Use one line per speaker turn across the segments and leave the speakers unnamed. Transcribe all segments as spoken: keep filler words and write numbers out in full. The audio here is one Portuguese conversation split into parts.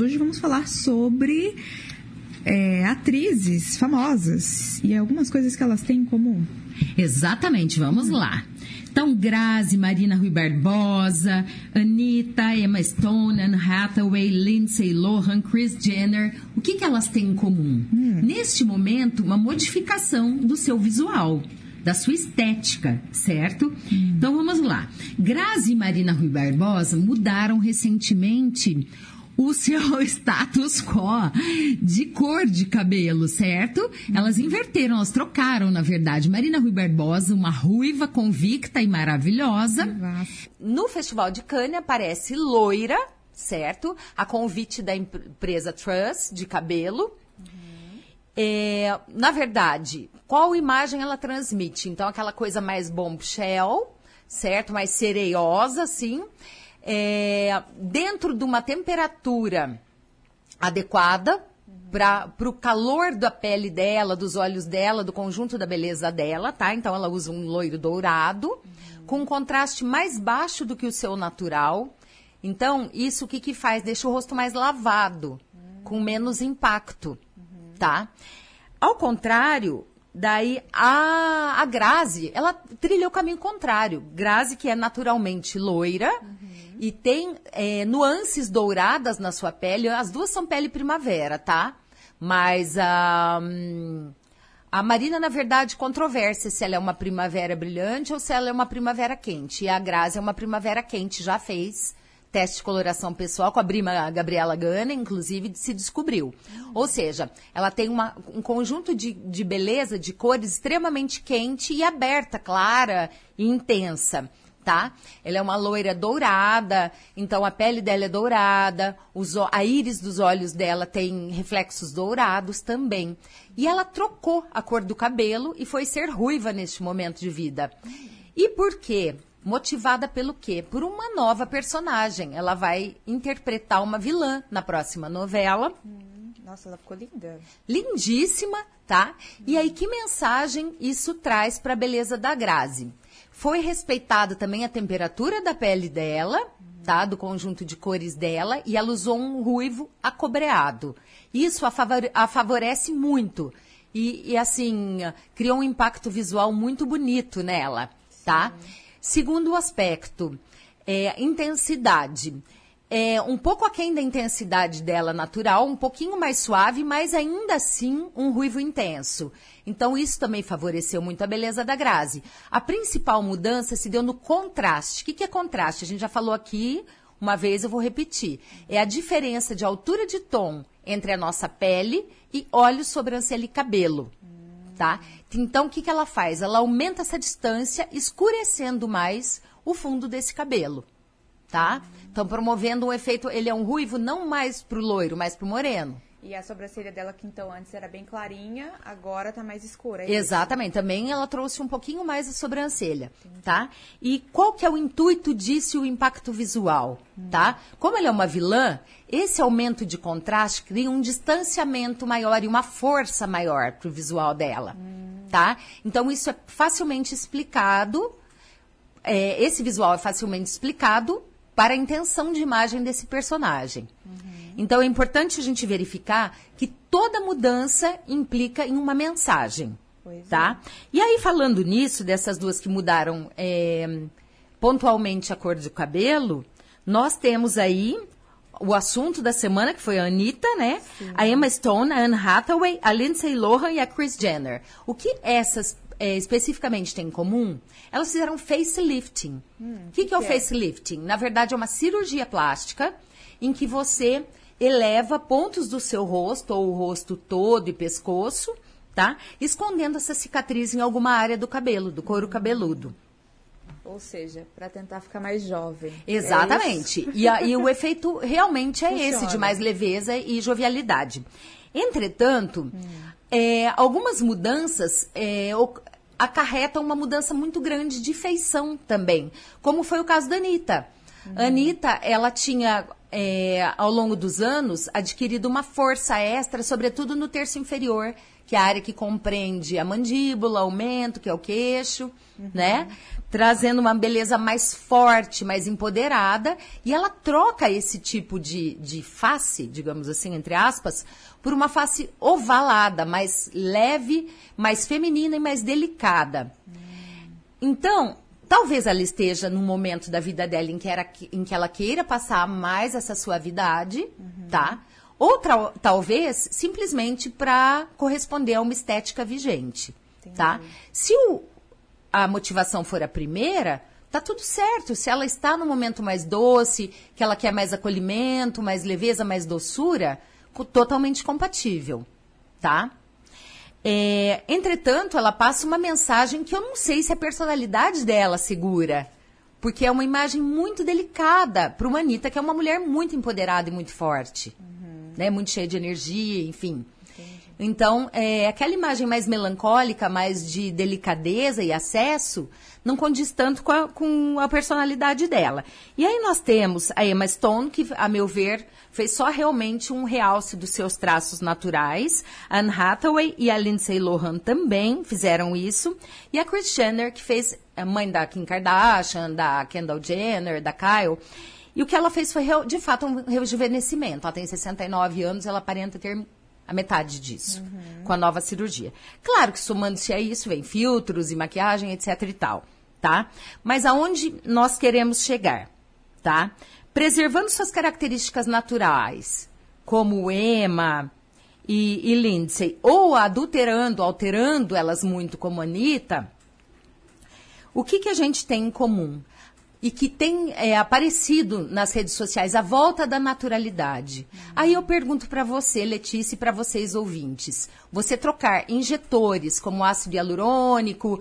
Hoje vamos falar sobre é, atrizes famosas e algumas coisas que elas têm em comum.
Exatamente, vamos hum. lá. Então, Grazi, Marina Rui Barbosa, Anitta, Emma Stone, Anne Hathaway, Lindsay Lohan, Kris Jenner, o que, que elas têm em comum? Hum. Neste momento, uma modificação do seu visual, da sua estética, certo? Hum. Então, vamos lá. Grazi e Marina Rui Barbosa mudaram recentemente o seu status quo de cor de cabelo, certo? Uhum. Elas inverteram, elas trocaram, na verdade. Marina Rui Barbosa, uma ruiva convicta e maravilhosa. Uhum.
No Festival de Cannes aparece loira, certo? A convite da empresa Truss, de cabelo. Uhum. É, na verdade, qual imagem ela transmite? Então, aquela coisa mais bombshell, certo? Mais sereiosa, assim. É, dentro de uma temperatura adequada para o calor da pele dela, dos olhos dela, do conjunto da beleza dela, tá? Então, ela usa um loiro dourado, uhum. com um contraste mais baixo do que o seu natural. Então, isso o que que faz? Deixa o rosto mais lavado, uhum. com menos impacto, uhum. tá? Ao contrário, daí a, a Grazi, ela trilha o caminho contrário. Grazi, que é naturalmente loira, uhum. e tem é, nuances douradas na sua pele. As duas são pele primavera, tá? Mas a, a Marina, na verdade, controvérsia se ela é uma primavera brilhante ou se ela é uma primavera quente. E a Grazi é uma primavera quente, já fez teste de coloração pessoal com a prima Gabriela Gana, inclusive se descobriu. Uhum. Ou seja, ela tem uma, um conjunto de, de beleza, de cores extremamente quente e aberta, clara e intensa. Tá? Ela é uma loira dourada, então a pele dela é dourada, os, a íris dos olhos dela tem reflexos dourados também. E ela trocou a cor do cabelo e foi ser ruiva neste momento de vida. E por quê? Motivada pelo quê? Por uma nova personagem. Ela vai interpretar uma vilã na próxima novela.
Hum, nossa, ela ficou linda.
Lindíssima, tá? Hum. E aí, que mensagem isso traz para a beleza da Grazi? Foi respeitada também a temperatura da pele dela, uhum. tá? Do conjunto de cores dela, e ela usou um ruivo acobreado. Isso a, favor, a favorece muito. E, e, assim, criou um impacto visual muito bonito nela, tá? Sim. Segundo aspecto, é, intensidade. É um pouco aquém da intensidade dela natural, um pouquinho mais suave, mas ainda assim um ruivo intenso. Então, isso também favoreceu muito a beleza da Grazi. A principal mudança se deu no contraste. O que, que é contraste? A gente já falou aqui, uma vez eu vou repetir. É a diferença de altura de tom entre a nossa pele e olhos, sobrancelha e cabelo. Tá? Então, o que, que ela faz? Ela aumenta essa distância, escurecendo mais o fundo desse cabelo. Tá? Então, promovendo um efeito, ele é um ruivo não mais pro loiro, mas pro moreno.
E a sobrancelha dela, que então antes era bem clarinha, agora tá mais escura. É
Exatamente. Isso? Também ela trouxe um pouquinho mais a sobrancelha, Entendi. Tá? E qual que é o intuito disso e o impacto visual, hum. tá? Como ela é uma vilã, esse aumento de contraste cria um distanciamento maior e uma força maior pro visual dela, hum. tá? Então, isso é facilmente explicado, é, esse visual é facilmente explicado para a intenção de imagem desse personagem. Uhum. Então, é importante a gente verificar que toda mudança implica em uma mensagem, pois tá? É. E aí, falando nisso, dessas duas que mudaram é, pontualmente a cor do cabelo, nós temos aí o assunto da semana, que foi a Anitta, né? Sim. A Emma Stone, a Anne Hathaway, a Lindsay Lohan e a Kris Jenner. O que essas é, especificamente têm em comum? Elas fizeram facelifting. O hum, que, que, que é o facelifting? Na verdade, é uma cirurgia plástica em que você eleva pontos do seu rosto, ou o rosto todo e pescoço, tá? Escondendo essa cicatriz em alguma área do cabelo, do couro cabeludo.
Ou seja, para tentar ficar mais jovem.
Exatamente.
É
e, a, e o efeito realmente é Funciona. esse, de mais leveza e jovialidade. Entretanto, hum. é, algumas mudanças é, acarretam uma mudança muito grande de feição também, como foi o caso da Anitta. Uhum. Anitta, ela tinha, é, ao longo dos anos, adquirido uma força extra, sobretudo no terço inferior, que é a área que compreende a mandíbula, o mento, que é o queixo, uhum. né? Trazendo uma beleza mais forte, mais empoderada. E ela troca esse tipo de, de face, digamos assim, entre aspas, por uma face ovalada, mais leve, mais feminina e mais delicada. Uhum. Então, talvez ela esteja num momento da vida dela em que, era, em que ela queira passar mais essa suavidade, uhum. tá? Ou tra- talvez simplesmente para corresponder a uma estética vigente, Entendi. Tá? Se o, a motivação for a primeira, tá tudo certo. Se ela está no momento mais doce, que ela quer mais acolhimento, mais leveza, mais doçura, co- totalmente compatível, tá? É, entretanto, ela passa uma mensagem que eu não sei se a personalidade dela segura, porque é uma imagem muito delicada para uma Anitta, que é uma mulher muito empoderada e muito forte. Uhum. Né, muito cheia de energia, enfim. Entendi. Então, é, aquela imagem mais melancólica, mais de delicadeza e acesso, não condiz tanto com a, com a personalidade dela. E aí nós temos a Emma Stone, que, a meu ver, fez só realmente um realce dos seus traços naturais. A Anne Hathaway e a Lindsay Lohan também fizeram isso. E a Kris Jenner, que fez a mãe da Kim Kardashian, da Kendall Jenner, da Kyle. E o que ela fez foi, de fato, um rejuvenescimento. Ela tem sessenta e nove anos, ela aparenta ter a metade disso, uhum. com a nova cirurgia. Claro que somando-se a isso, vem filtros e maquiagem, etc e tal, tá? Mas aonde nós queremos chegar, tá? Preservando suas características naturais, como Emma e, e Lindsay, ou adulterando, alterando elas muito como Anitta, o que, que a gente tem em comum? E que tem é, aparecido nas redes sociais, a volta da naturalidade. Uhum. Aí eu pergunto para você, Letícia, e para vocês ouvintes, você trocar injetores como ácido hialurônico,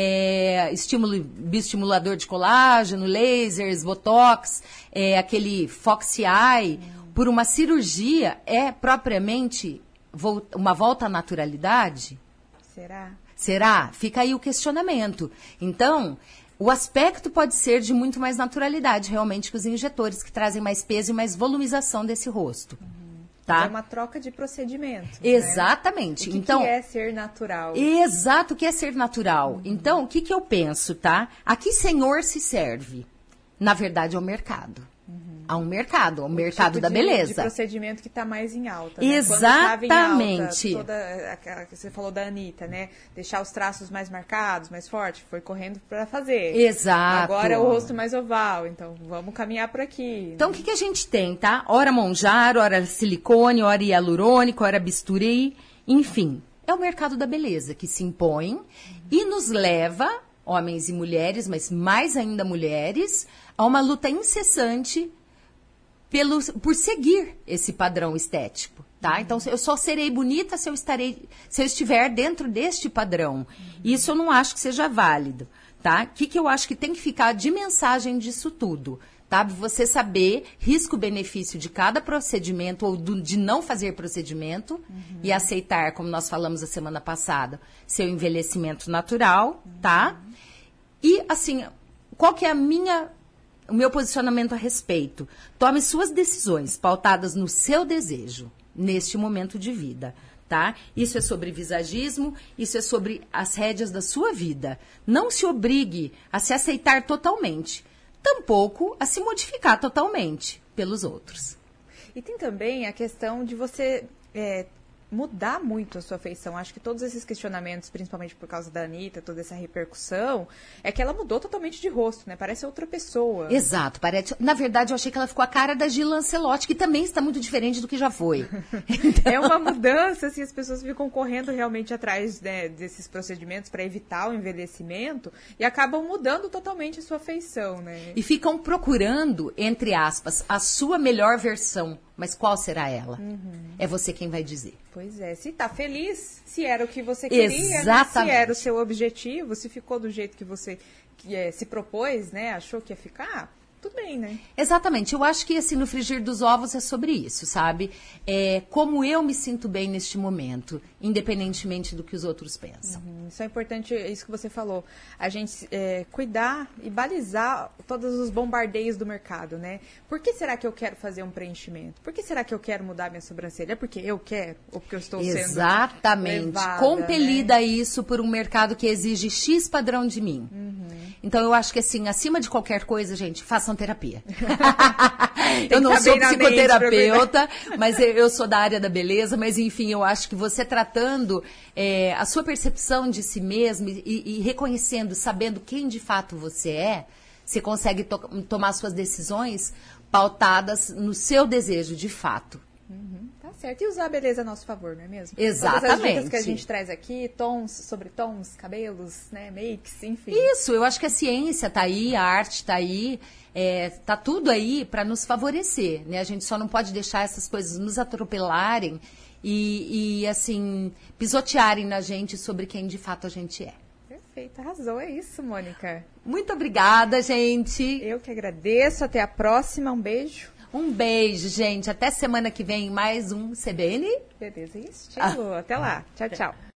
é, estímulo, bioestimulador de colágeno, lasers, botox, é, aquele Foxy Eye, uhum. por uma cirurgia, é propriamente vo- uma volta à naturalidade?
Será?
Será? Fica aí o questionamento. Então, o aspecto pode ser de muito mais naturalidade, realmente, que os injetores, que trazem mais peso e mais volumização desse rosto. Uhum. Tá?
É uma troca de procedimento.
Exatamente.
Né? O que,
então,
que é ser natural?
Exato, o que é ser natural. Uhum. Então, o que, que eu penso, tá? A que senhor se serve? Na verdade, é o mercado. Uhum. Há um mercado, o, o mercado tipo da
de,
beleza.
de procedimento que está mais em alta. Né?
Exatamente.
Em alta, toda, a, a, você falou da Anitta, né? Deixar os traços mais marcados, mais fortes, foi correndo para fazer.
Exato.
Agora é o rosto mais oval, então vamos caminhar por aqui.
Então, o que, que a gente tem, tá? Ora Monjaro, ora silicone, ora hialurônico, ora bisturi, enfim. É o mercado da beleza que se impõe uhum. e nos leva, homens e mulheres, mas mais ainda mulheres, a uma luta incessante Pelo, por seguir esse padrão estético, tá? Uhum. Então, eu só serei bonita se eu, estarei, se eu estiver dentro deste padrão. Uhum. Isso eu não acho que seja válido, tá? O que, que eu acho que tem que ficar de mensagem disso tudo, tá? Você saber risco-benefício de cada procedimento ou do, de não fazer procedimento uhum. e aceitar, como nós falamos a semana passada, seu envelhecimento natural, uhum. tá? E, assim, qual que é a minha... o meu posicionamento a respeito? Tome suas decisões pautadas no seu desejo, neste momento de vida, tá? Isso é sobre visagismo, isso é sobre as rédeas da sua vida. Não se obrigue a se aceitar totalmente, tampouco a se modificar totalmente pelos outros.
E tem também a questão de você... É, mudar muito a sua feição. Acho que todos esses questionamentos, principalmente por causa da Anitta, toda essa repercussão, é que ela mudou totalmente de rosto, né? Parece outra pessoa.
Exato. Parece... Na verdade, eu achei que ela ficou a cara da Gil Lancelotti, que também está muito diferente do que já foi.
Então... É uma mudança, assim, as pessoas ficam correndo realmente atrás, né, desses procedimentos para evitar o envelhecimento e acabam mudando totalmente a sua feição, né?
E ficam procurando, entre aspas, a sua melhor versão. Mas qual será ela? Uhum. É você quem vai dizer.
Pois é. Se tá feliz, se era o que você queria, né? Se era o seu objetivo, se ficou do jeito que você que, é, se propôs, né? Achou que ia ficar, tudo bem, né?
Exatamente. Eu acho que, assim, no frigir dos ovos é sobre isso, sabe? É como eu me sinto bem neste momento, independentemente do que os outros pensam.
Uhum, isso é importante, isso que você falou. A gente é, cuidar e balizar todos os bombardeios do mercado, né? Por que será que eu quero fazer um preenchimento? Por que será que eu quero mudar minha sobrancelha? É porque eu quero ou porque eu estou sendo
Exatamente.
levada,
Compelida
né?
a isso por um mercado que exige X padrão de mim.
Uhum.
Então, eu acho que, assim, acima de qualquer coisa, gente, façam terapia.
que
Eu não
tá
sou
bem na mente
psicoterapeuta, mas eu, eu sou da área da beleza. Mas, enfim, eu acho que você tratando é, a sua percepção de si mesmo e, e reconhecendo, sabendo quem de fato você é, você consegue to- tomar suas decisões pautadas no seu desejo de fato.
Uhum, tá certo. E usar a beleza a nosso favor, não é mesmo?
Exatamente.
Todas as dicas que a gente traz aqui, tons, sobre tons, cabelos, né, makes, enfim.
Isso, eu acho que a ciência tá aí, a arte tá aí, é, tá tudo aí para nos favorecer, né? A gente só não pode deixar essas coisas nos atropelarem e, e, assim, pisotearem na gente sobre quem de fato a gente é.
Perfeito, arrasou. É isso, Mônica.
Muito obrigada, gente.
Eu que agradeço. Até a próxima. Um beijo.
Um beijo, gente. Até semana que vem, mais um C B N.
Beleza e estilo. Até lá. Tchau, tchau.